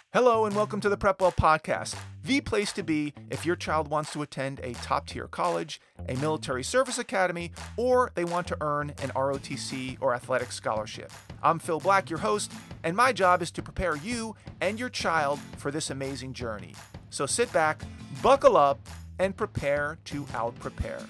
Hello and welcome to the PrepWell Podcast, the place to be if your child wants to attend a top-tier college, a military service academy, or they want to earn an ROTC or athletic scholarship. I'm Phil Black, your host, and my job is to prepare you and your child for this amazing journey. So sit back, buckle up, and prepare to out-prepare.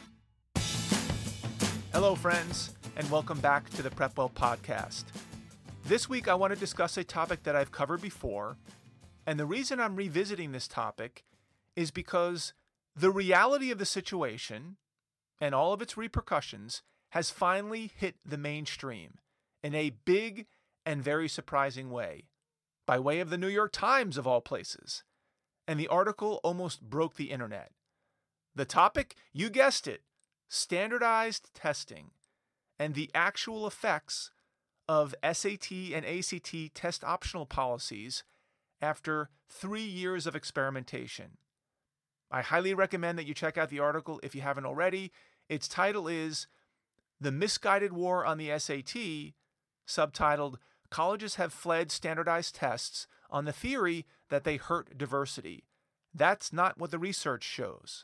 Hello, friends, and welcome back to the PrepWell Podcast. This week, I want to discuss a topic that I've covered before. And the reason I'm revisiting this topic is because the reality of the situation and all of its repercussions has finally hit the mainstream in a big and very surprising way, by way of the New York Times of all places. And the article almost broke the internet. The topic, you guessed it, standardized testing and the actual effects of SAT and ACT test optional policies after 3 years of experimentation. I highly recommend that you check out the article if you haven't already. Its title is The Misguided War on the SAT, subtitled, Colleges Have Fled Standardized Tests on the Theory that They Hurt Diversity. That's not what the research shows.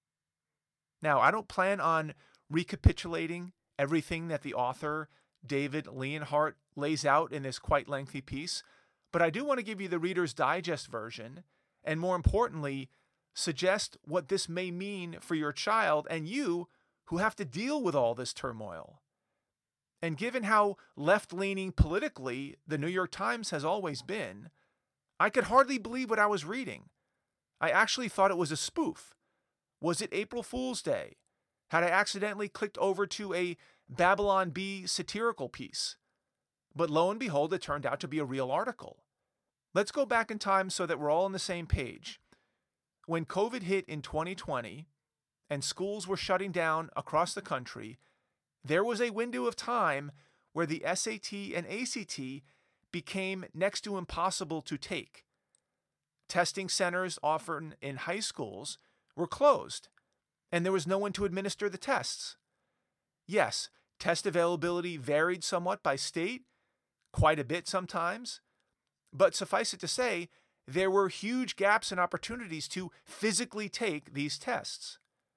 Now, I don't plan on recapitulating everything that the author, David Leonhardt, lays out in this quite lengthy piece, but I do want to give you the Reader's Digest version, and more importantly, suggest what this may mean for your child and you who have to deal with all this turmoil. And given how left-leaning politically the New York Times has always been, I could hardly believe what I was reading. I actually thought it was a spoof. Was it April Fool's Day? Had I accidentally clicked over to a Babylon Bee satirical piece? But lo and behold, it turned out to be a real article. Let's go back in time so that we're all on the same page. When COVID hit in 2020 and schools were shutting down across the country, there was a window of time where the SAT and ACT became next to impossible to take. Testing centers offered in high schools were closed, and there was no one to administer the tests. Yes, test availability varied somewhat by state, quite a bit sometimes, but suffice it to say, there were huge gaps and opportunities to physically take these tests.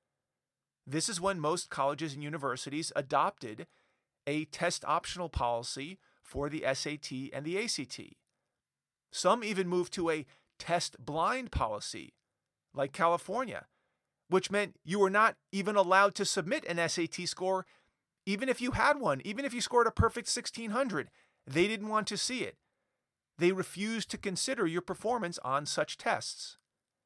This is when most colleges and universities adopted a test optional policy for the SAT and the ACT. Some even moved to a test blind policy, like California, which meant you were not even allowed to submit an SAT score, even if you had one, even if you scored a perfect 1600. They didn't want to see it. They refused to consider your performance on such tests.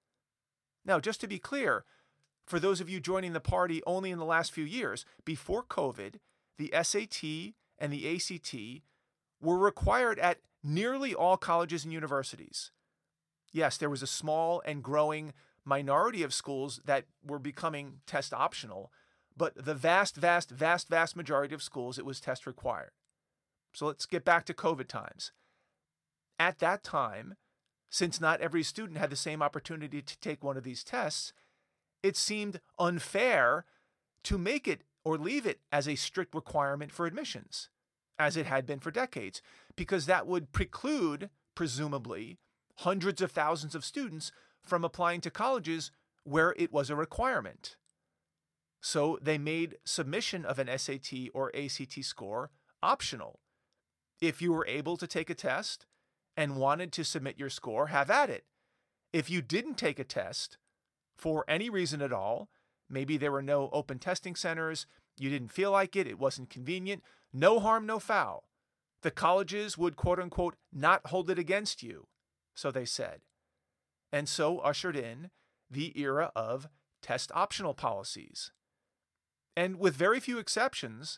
Now, just to be clear, for those of you joining the party only in the last few years, before COVID, the SAT and the ACT were required at nearly all colleges and universities. Yes, there was a small and growing minority of schools that were becoming test optional, but the vast majority of schools, it was test required. So let's get back to COVID times. At that time, since not every student had the same opportunity to take one of these tests, it seemed unfair to make it or leave it as a strict requirement for admissions, as it had been for decades, because that would preclude, presumably, hundreds of thousands of students from applying to colleges where it was a requirement. So they made submission of an SAT or ACT score optional. If you were able to take a test and wanted to submit your score, have at it. If you didn't take a test for any reason at all, maybe there were no open testing centers, you didn't feel like it wasn't convenient, no harm, no foul. The colleges would, quote unquote, not hold it against you, so they said. And so ushered in the era of test optional policies. And with very few exceptions,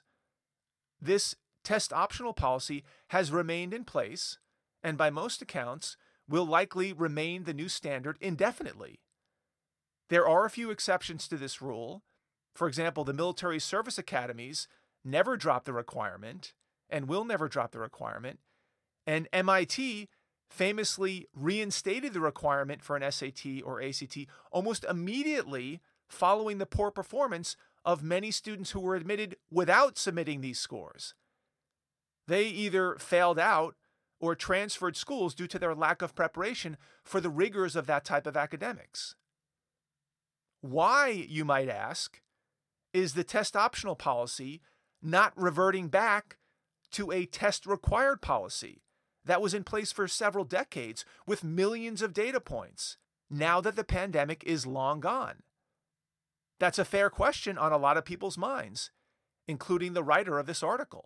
this test optional policy has remained in place and by most accounts will likely remain the new standard indefinitely. There are a few exceptions to this rule. For example, the military service academies never dropped the requirement and will never drop the requirement, and MIT famously reinstated the requirement for an SAT or ACT almost immediately following the poor performance of many students who were admitted without submitting these scores. They either failed out or transferred schools due to their lack of preparation for the rigors of that type of academics. Why, you might ask, is the test optional policy not reverting back to a test required policy that was in place for several decades with millions of data points now that the pandemic is long gone? That's a fair question on a lot of people's minds, including the writer of this article.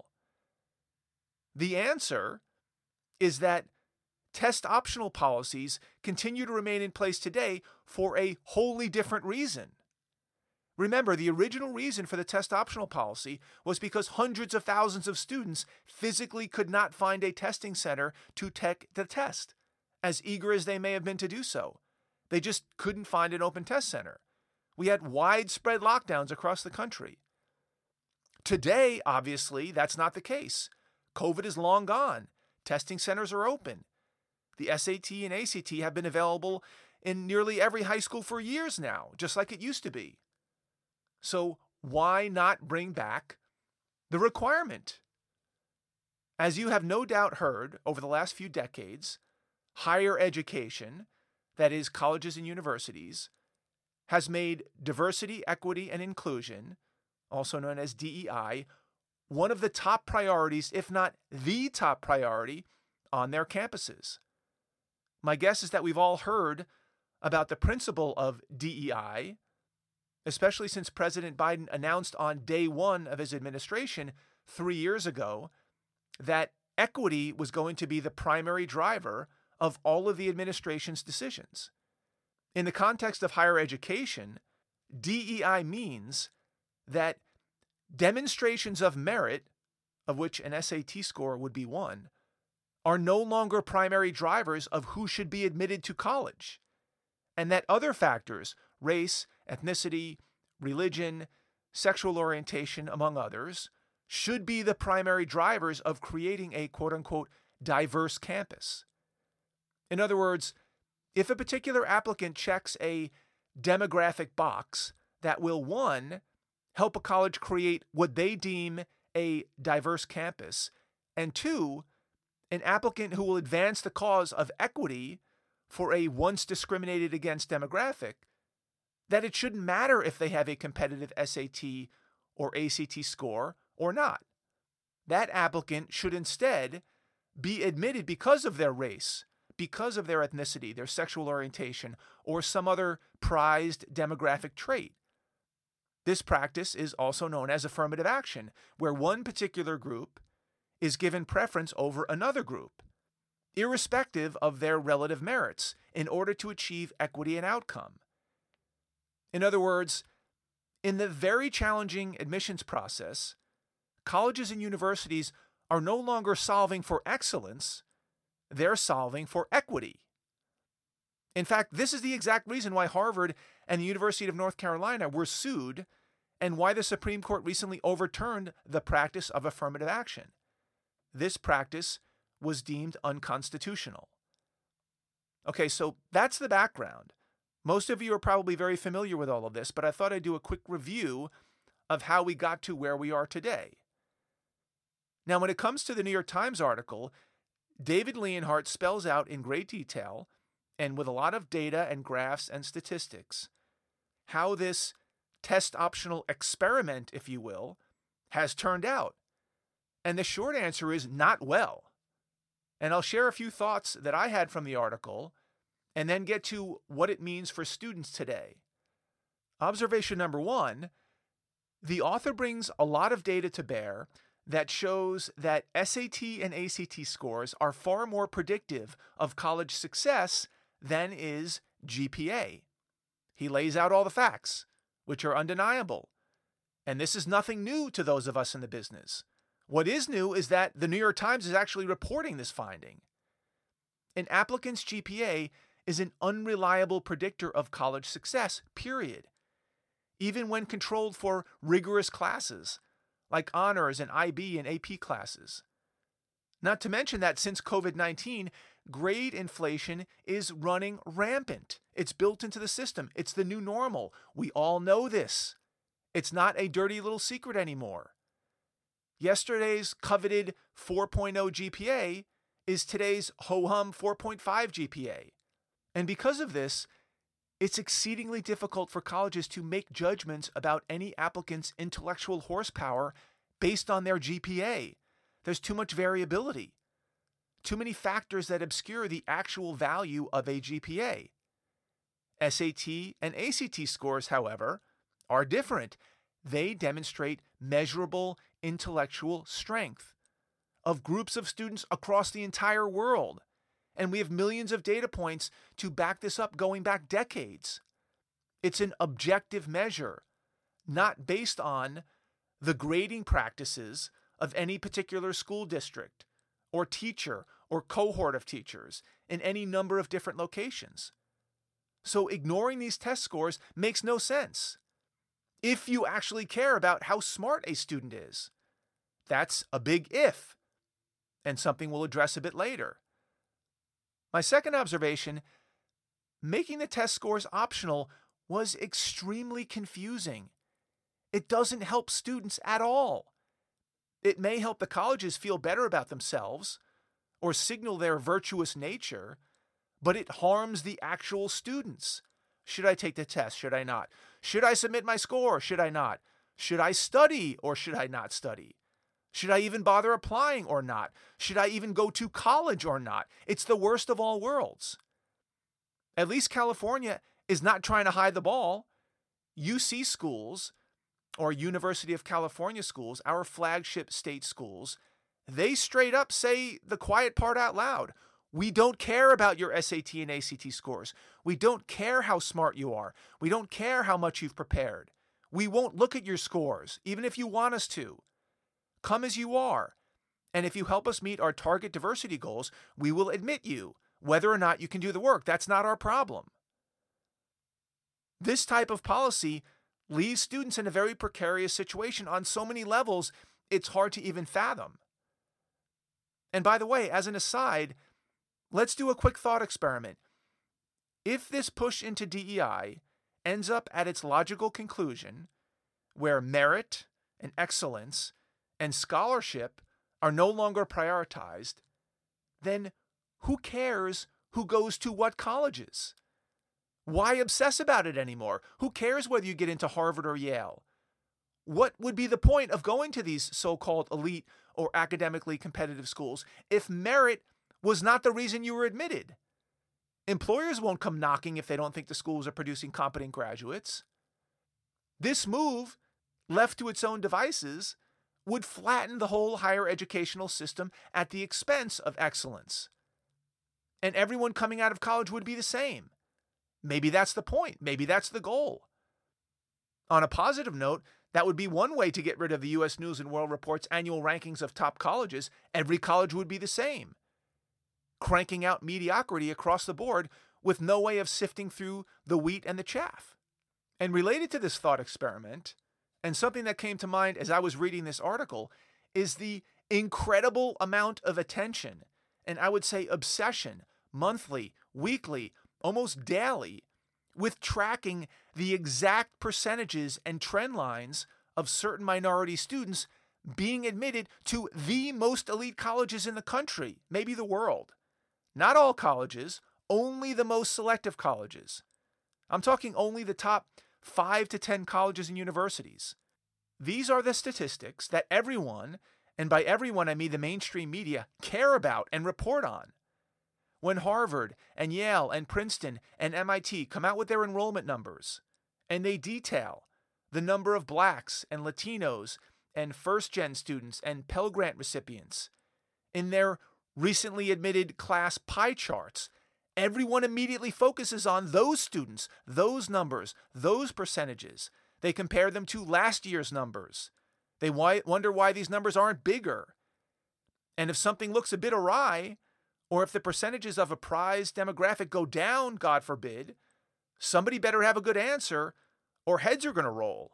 The answer is that test optional policies continue to remain in place today for a wholly different reason. Remember, the original reason for the test optional policy was because hundreds of thousands of students physically could not find a testing center to take the test, as eager as they may have been to do so. They just couldn't find an open test center. We had widespread lockdowns across the country. Today, obviously, that's not the case. COVID is long gone. Testing centers are open. The SAT and ACT have been available in nearly every high school for years now, just like it used to be. So why not bring back the requirement? As you have no doubt heard over the last few decades, higher education, that is colleges and universities, has made diversity, equity, and inclusion, also known as DEI, one of the top priorities, if not the top priority, on their campuses. My guess is that we've all heard about the principle of DEI, especially since President Biden announced on day one of his administration 3 years ago that equity was going to be the primary driver of all of the administration's decisions. In the context of higher education, DEI means that demonstrations of merit, of which an SAT score would be one, are no longer primary drivers of who should be admitted to college, and that other factors, race, ethnicity, religion, sexual orientation, among others, should be the primary drivers of creating a quote-unquote diverse campus. In other words, if a particular applicant checks a demographic box that will, one, help a college create what they deem a diverse campus, and two, an applicant who will advance the cause of equity for a once discriminated against demographic, that it shouldn't matter if they have a competitive SAT or ACT score or not. That applicant should instead be admitted because of their race, because of their ethnicity, their sexual orientation, or some other prized demographic trait. This practice is also known as affirmative action, where one particular group is given preference over another group, irrespective of their relative merits, in order to achieve equity and outcome. In other words, in the very challenging admissions process, colleges and universities are no longer solving for excellence, they're solving for equity. In fact, this is the exact reason why Harvard and the University of North Carolina were sued and why the Supreme Court recently overturned the practice of affirmative action. This practice was deemed unconstitutional. Okay, so that's the background. Most of you are probably very familiar with all of this, but I thought I'd do a quick review of how we got to where we are today. Now, when it comes to the New York Times article, David Leonhardt spells out in great detail, and with a lot of data and graphs and statistics, how this test-optional experiment, if you will, has turned out. And the short answer is not well. And I'll share a few thoughts that I had from the article, and then get to what it means for students today. Observation number one, the author brings a lot of data to bear that shows that SAT and ACT scores are far more predictive of college success than is GPA. He lays out all the facts, which are undeniable. And this is nothing new to those of us in the business. What is new is that the New York Times is actually reporting this finding. An applicant's GPA is an unreliable predictor of college success, period. Even when controlled for rigorous classes, like honors and IB and AP classes. Not to mention that since COVID-19, grade inflation is running rampant. It's built into the system. It's the new normal. We all know this. It's not a dirty little secret anymore. Yesterday's coveted 4.0 GPA is today's ho-hum 4.5 GPA. And because of this, it's exceedingly difficult for colleges to make judgments about any applicant's intellectual horsepower based on their GPA. There's too much variability, too many factors that obscure the actual value of a GPA. SAT and ACT scores, however, are different. They demonstrate measurable intellectual strength of groups of students across the entire world. And we have millions of data points to back this up going back decades. It's an objective measure, not based on the grading practices of any particular school district or teacher or cohort of teachers in any number of different locations. So ignoring these test scores makes no sense if you actually care about how smart a student is. That's a big if, and something we'll address a bit later. My second observation, making the test scores optional was extremely confusing. It doesn't help students at all. It may help the colleges feel better about themselves or signal their virtuous nature, but it harms the actual students. Should I take the test? Should I not? Should I submit my score? Should I not? Should I study or should I not study? Should I even bother applying or not? Should I even go to college or not? It's the worst of all worlds. At least California is not trying to hide the ball. UC schools, or University of California schools, our flagship state schools, they straight up say the quiet part out loud. We don't care about your SAT and ACT scores. We don't care how smart you are. We don't care how much you've prepared. We won't look at your scores, even if you want us to. Come as you are. And if you help us meet our target diversity goals, we will admit you, whether or not you can do the work. That's not our problem. This type of policy leaves students in a very precarious situation on so many levels, it's hard to even fathom. And by the way, as an aside, let's do a quick thought experiment. If this push into DEI ends up at its logical conclusion, where merit and excellence and scholarship are no longer prioritized, then who cares who goes to what colleges? Why obsess about it anymore? Who cares whether you get into Harvard or Yale? What would be the point of going to these so-called elite or academically competitive schools if merit was not the reason you were admitted? Employers won't come knocking if they don't think the schools are producing competent graduates. This move, left to its own devices, would flatten the whole higher educational system at the expense of excellence. And everyone coming out of college would be the same. Maybe that's the point. Maybe that's the goal. On a positive note, that would be one way to get rid of the U.S. News & World Report's annual rankings of top colleges. Every college would be the same, cranking out mediocrity across the board with no way of sifting through the wheat and the chaff. And related to this thought experiment, and something that came to mind as I was reading this article, is the incredible amount of attention, and I would say obsession, monthly, weekly, almost daily, with tracking the exact percentages and trend lines of certain minority students being admitted to the most elite colleges in the country, maybe the world. Not all colleges, only the most selective colleges. I'm talking only the top 5 to 10 colleges and universities. These are the statistics that everyone, and by everyone I mean the mainstream media, care about and report on. When Harvard and Yale and Princeton and MIT come out with their enrollment numbers, and they detail the number of blacks and Latinos and first-gen students and Pell Grant recipients in their recently admitted class pie charts, everyone immediately focuses on those students, those numbers, those percentages. They compare them to last year's numbers. They wonder why these numbers aren't bigger. And if something looks a bit awry, or if the percentages of a prize demographic go down, God forbid, somebody better have a good answer, or heads are going to roll.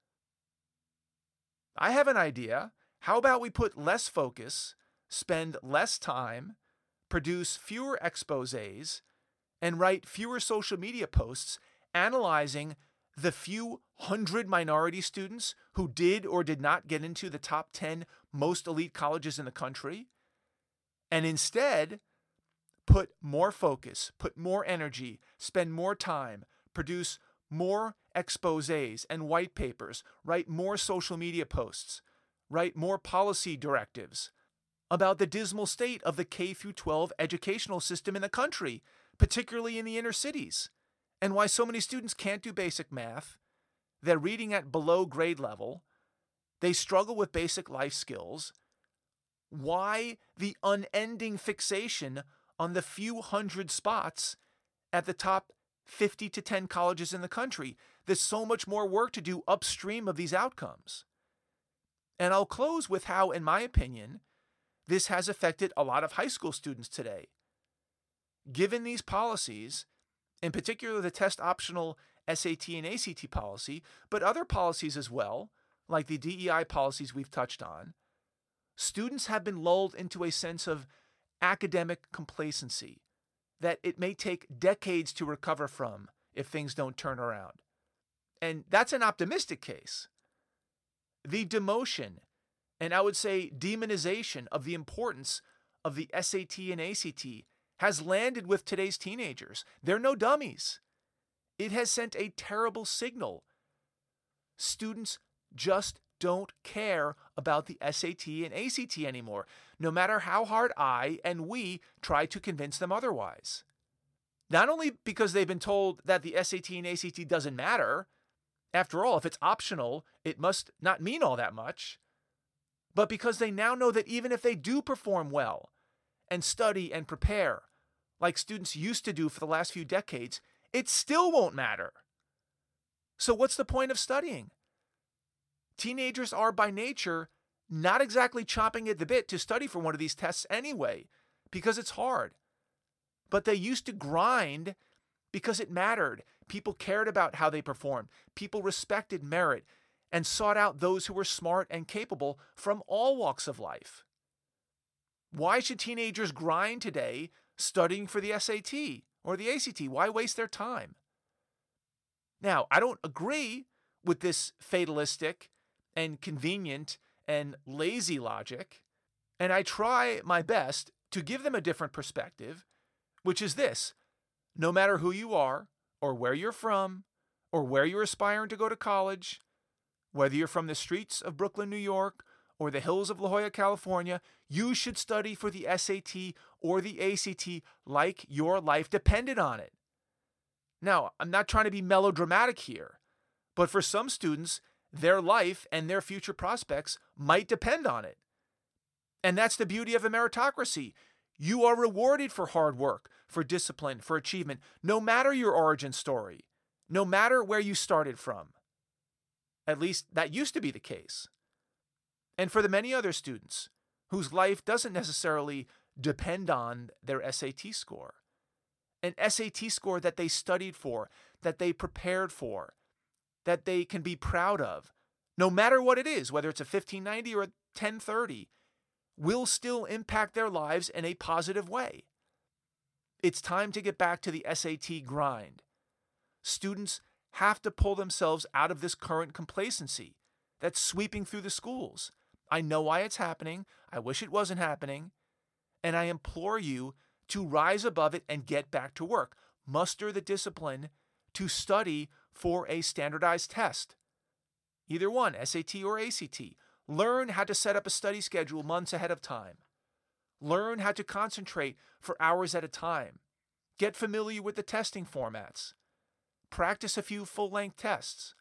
I have an idea. How about we put less focus, spend less time, produce fewer exposés, and write fewer social media posts analyzing the few hundred minority students who did or did not get into the top 10 most elite colleges in the country, and instead put more focus, put more energy, spend more time, produce more exposés and white papers, write more social media posts, write more policy directives about the dismal state of the K through 12 educational system in the country, particularly in the inner cities, and why so many students can't do basic math, they're reading at below grade level, they struggle with basic life skills, why the unending fixation on the few hundred spots at the top 50 to 10 colleges in the country. There's so much more work to do upstream of these outcomes. And I'll close with how, in my opinion, this has affected a lot of high school students today. Given these policies, in particular the test optional SAT and ACT policy, but other policies as well, like the DEI policies we've touched on, students have been lulled into a sense of academic complacency that it may take decades to recover from if things don't turn around. And that's an optimistic case. The demotion, and I would say demonization of the importance of the SAT and ACT has landed with today's teenagers. They're no dummies. It has sent a terrible signal. Students just don't care about the SAT and ACT anymore, no matter how hard I and we try to convince them otherwise. Not only because they've been told that the SAT and ACT doesn't matter, after all, if it's optional, it must not mean all that much, but because they now know that even if they do perform well and study and prepare, like students used to do for the last few decades, it still won't matter. So what's the point of studying? Teenagers are by nature not exactly chomping at the bit to study for one of these tests anyway, because it's hard. But they used to grind because it mattered. People cared about how they performed. People respected merit and sought out those who were smart and capable from all walks of life. Why should teenagers grind today studying for the SAT or the ACT? Why waste their time? Now, I don't agree with this fatalistic and convenient and lazy logic, and I try my best to give them a different perspective, which is this: no matter who you are, or where you're from, or where you're aspiring to go to college, whether you're from the streets of Brooklyn, New York, or the hills of La Jolla, California, you should study for the SAT or the ACT like your life depended on it. Now, I'm not trying to be melodramatic here, but for some students, their life and their future prospects might depend on it. And that's the beauty of a meritocracy. You are rewarded for hard work, for discipline, for achievement, no matter your origin story, no matter where you started from. At least that used to be the case. And for the many other students whose life doesn't necessarily depend on their SAT score, an SAT score that they studied for, that they prepared for, that they can be proud of, no matter what it is, whether it's a 1590 or a 1030, will still impact their lives in a positive way. It's time to get back to the SAT grind. Students have to pull themselves out of this current complacency that's sweeping through the schools. I know why it's happening. I wish it wasn't happening. And I implore you to rise above it and get back to work. Muster the discipline to study for a standardized test. Either one, SAT or ACT. Learn how to set up a study schedule months ahead of time. Learn how to concentrate for hours at a time. Get familiar with the testing formats. Practice a few full-length tests.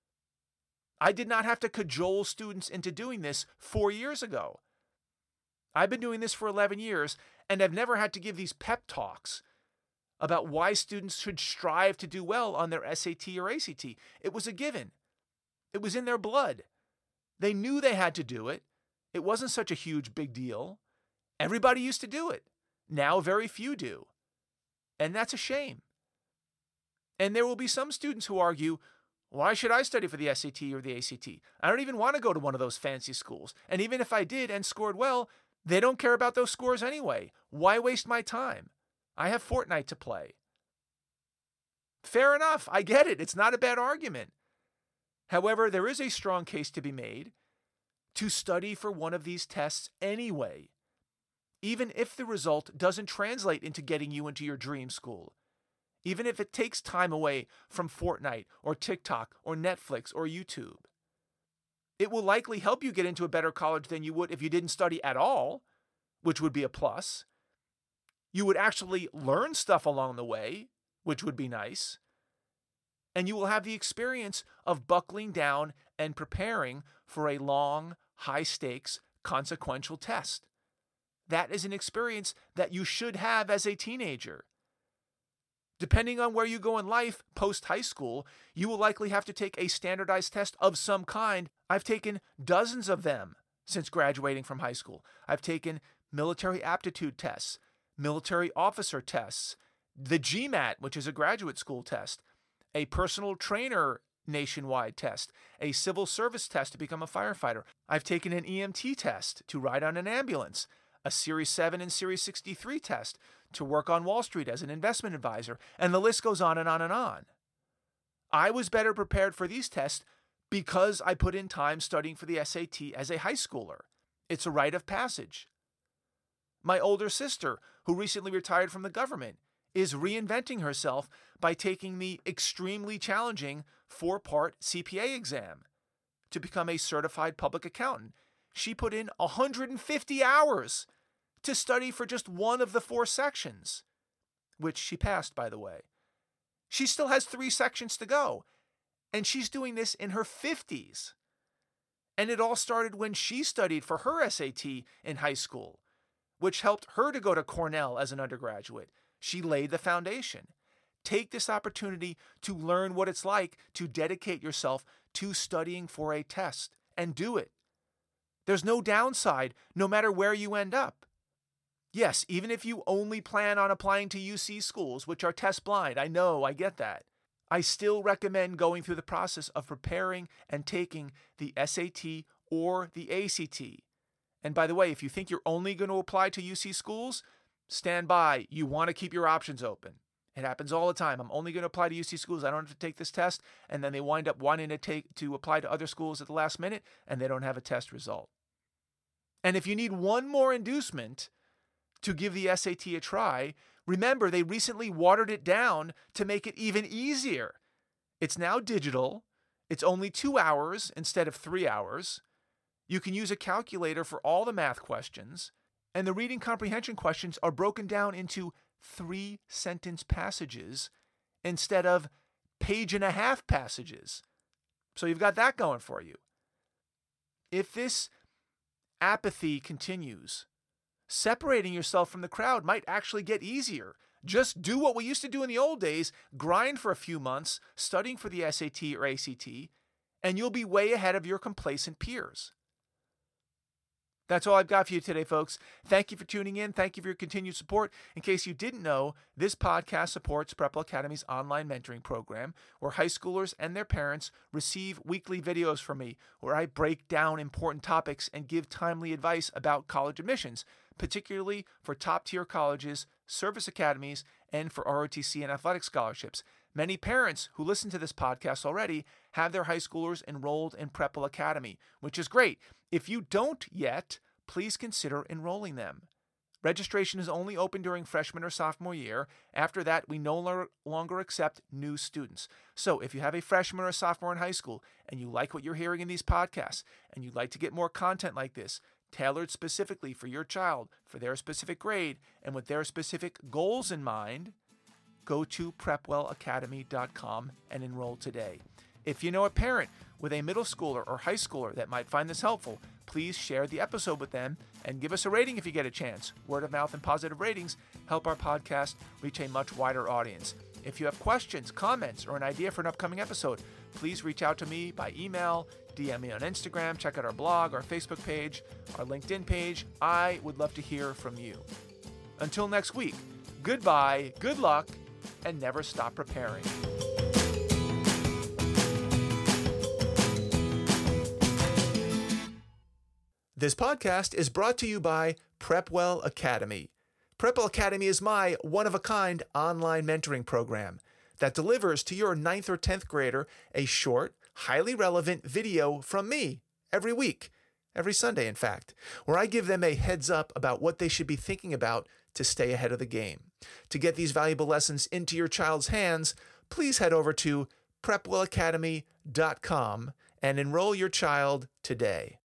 I did not have to cajole students into doing this 4 years ago. I've been doing this for 11 years, and I've never had to give these pep talks about why students should strive to do well on their SAT or ACT. It was a given. It was in their blood. They knew they had to do it. It wasn't such a huge big deal. Everybody used to do it. Now very few do. And that's a shame. And there will be some students who argue, why should I study for the SAT or the ACT? I don't even want to go to one of those fancy schools. And even if I did and scored well, they don't care about those scores anyway. Why waste my time? I have Fortnite to play. Fair enough. I get it. It's not a bad argument. However, there is a strong case to be made to study for one of these tests anyway. even if the result doesn't translate into getting you into your dream school. Even if it takes time away from Fortnite or TikTok or Netflix or YouTube. It will likely help you get into a better college than you would if you didn't study at all, which would be a plus. You would actually learn stuff along the way, which would be nice. And you will have the experience of buckling down and preparing for a long, high-stakes, consequential test. That is an experience that you should have as a teenager. Depending on where you go in life post-high school, you will likely have to take a standardized test of some kind. I've taken dozens of them since graduating from high school. I've taken military aptitude tests, military officer tests, the GMAT, which is a graduate school test, a personal trainer nationwide test, a civil service test to become a firefighter. I've taken an EMT test to ride on an ambulance, a Series 7 and Series 63 test to work on Wall Street as an investment advisor, and the list goes on and on and on. I was better prepared for these tests because I put in time studying for the SAT as a high schooler. It's a rite of passage. My older sister, who recently retired from the government, is reinventing herself by taking the extremely challenging 4-part CPA exam to become a certified public accountant. She put in 150 hours to study for just one of the 4 sections, which she passed, by the way. She still has 3 sections to go, and she's doing this in her 50s. And it all started when she studied for her SAT in high school, which helped her to go to Cornell as an undergraduate. She laid the foundation. Take this opportunity to learn what it's like to dedicate yourself to studying for a test, and do it. There's no downside, no matter where you end up. Yes, even if you only plan on applying to UC schools, which are test blind, I know, I get that. I still recommend going through the process of preparing and taking the SAT or the ACT. And by the way, if you think you're only going to apply to UC schools, stand by. You want to keep your options open. It happens all the time. I'm only going to apply to UC schools. I don't have to take this test. And then they wind up wanting to apply to other schools at the last minute, and they don't have a test result. And if you need one more inducement to give the SAT a try, remember they recently watered it down to make it even easier. It's now digital. It's only 2 hours instead of 3 hours. You can use a calculator for all the math questions. And the reading comprehension questions are broken down into 3-sentence passages instead of page-and-a-half passages. So you've got that going for you. If this apathy continues, separating yourself from the crowd might actually get easier. Just do what we used to do in the old days, grind for a few months, studying for the SAT or ACT, and you'll be way ahead of your complacent peers. That's all I've got for you today, folks. Thank you for tuning in. Thank you for your continued support. In case you didn't know, this podcast supports Prep Well Academy's online mentoring program, where high schoolers and their parents receive weekly videos from me, where I break down important topics and give timely advice about college admissions, particularly for top-tier colleges, service academies, and for ROTC and athletic scholarships. Many parents who listen to this podcast already have their high schoolers enrolled in Prep Well Academy, which is great. If you don't yet, please consider enrolling them. Registration is only open during freshman or sophomore year. After that, we no longer accept new students. So if you have a freshman or a sophomore in high school and you like what you're hearing in these podcasts and you'd like to get more content like this, tailored specifically for your child, for their specific grade, and with their specific goals in mind, go to prepwellacademy.com and enroll today. If you know a parent with a middle schooler or high schooler that might find this helpful, please share the episode with them and give us a rating if you get a chance. Word of mouth and positive ratings help our podcast reach a much wider audience. If you have questions, comments, or an idea for an upcoming episode, please reach out to me by email, DM me on Instagram, check out our blog, our Facebook page, our LinkedIn page. I would love to hear from you. Until next week, goodbye, good luck, and never stop preparing. This podcast is brought to you by Prep Well Academy. Prep Well Academy is my one-of-a-kind online mentoring program that delivers to your 9th or 10th grader a short, highly relevant video from me every week. every Sunday, in fact, where I give them a heads up about what they should be thinking about to stay ahead of the game. To get these valuable lessons into your child's hands, please head over to prepwellacademy.com and enroll your child today.